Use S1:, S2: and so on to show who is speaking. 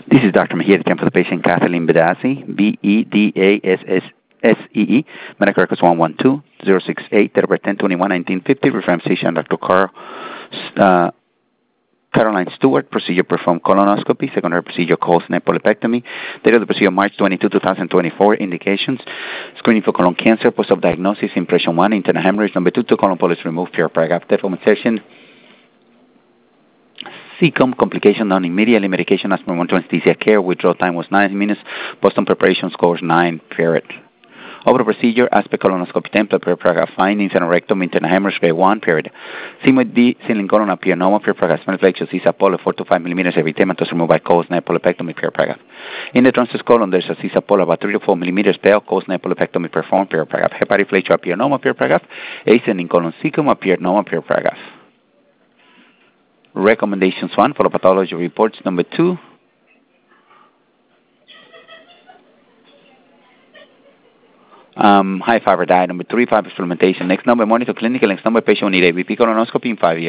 S1: This is Dr. Mejia, the for the patient Kathleen Bedassi, Bedassee, medical records 112068, date of birth 10/21/1950, reference physician Dr. Caroline Stewart, procedure performed colonoscopy, secondary procedure cold-snap polypectomy, date of the procedure March 22, 2024, indications, screening for colon cancer, post-op diagnosis, impression 1, internal hemorrhage, number 2, colon polyps removed, pure paragraph, deformation, CCOM, complication done immediately, medication as per one to anesthesia care, withdrawal time was 9 minutes, post-op preparation scores 9, period. Over the procedure, aspect colonoscopy template, per paragraph findings, and rectum, internal hemorrhage, grade 1, period. Sigmoid D, ceiling colon appear normal, per paragraph, small flexure, CISA poly, 4 to 5 millimeters every 10 minutes, removed by cold-snap polypectomy, per paragraph. In the transverse colon, there's a CISA poly about 3 to 4 millimeters, pale, cold-snap polypectomy performed, per paragraph. Hepatic flexure appear normal, per paragraph. Ascending colon cecum appeared normal, per paragraph. Recommendations 1 for the pathology reports. Number 2, high fiber diet. Number 3, fiber supplementation. Next number, monitor clinical. Next number, patient will need ABP colonoscopy in 5 years.